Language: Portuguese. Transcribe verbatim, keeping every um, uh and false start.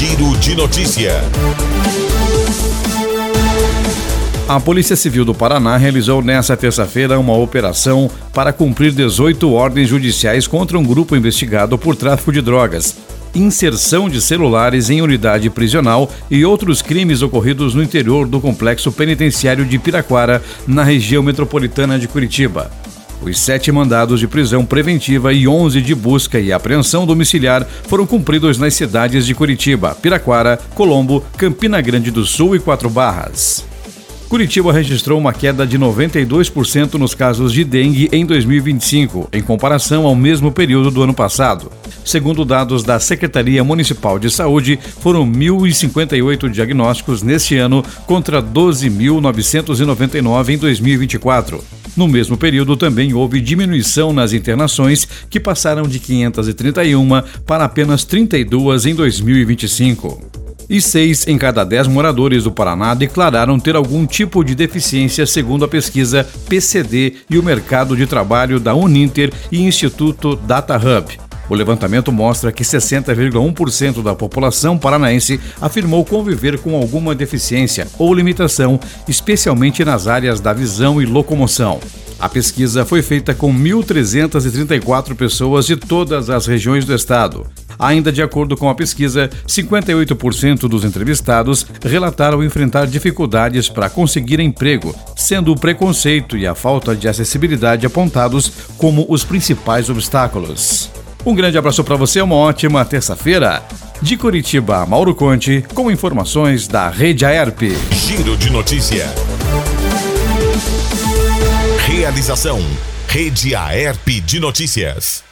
Giro de Notícia. A Polícia Civil do Paraná realizou nesta terça-feira uma operação para cumprir dezoito ordens judiciais contra um grupo investigado por tráfico de drogas, inserção de celulares em unidade prisional e outros crimes ocorridos no interior do complexo penitenciário de Piraquara, na região metropolitana de Curitiba. Os sete mandados de prisão preventiva e onze de busca e apreensão domiciliar foram cumpridos nas cidades de Curitiba, Piraquara, Colombo, Campina Grande do Sul e Quatro Barras. Curitiba registrou uma queda de noventa e dois por cento nos casos de dengue em dois mil e vinte e cinco, em comparação ao mesmo período do ano passado. Segundo dados da Secretaria Municipal de Saúde, foram mil e cinquenta e oito diagnósticos neste ano contra doze mil novecentos e noventa e nove em dois mil e vinte e quatro. No mesmo período, também houve diminuição nas internações, que passaram de quinhentas e trinta e uma para apenas trinta e duas em dois mil e vinte e cinco. E seis em cada dez moradores do Paraná declararam ter algum tipo de deficiência, segundo a pesquisa P C D e o mercado de trabalho da Uninter e Instituto Data Hub. O levantamento mostra que sessenta vírgula um por cento da população paranaense afirmou conviver com alguma deficiência ou limitação, especialmente nas áreas da visão e locomoção. A pesquisa foi feita com mil trezentas e trinta e quatro pessoas de todas as regiões do estado. Ainda de acordo com a pesquisa, cinquenta e oito por cento dos entrevistados relataram enfrentar dificuldades para conseguir emprego, sendo o preconceito e a falta de acessibilidade apontados como os principais obstáculos. Um grande abraço para você, uma ótima terça-feira. De Curitiba, Mauro Conte, com informações da Rede Aerp. Giro de Notícia. Realização: Rede Aerp de Notícias.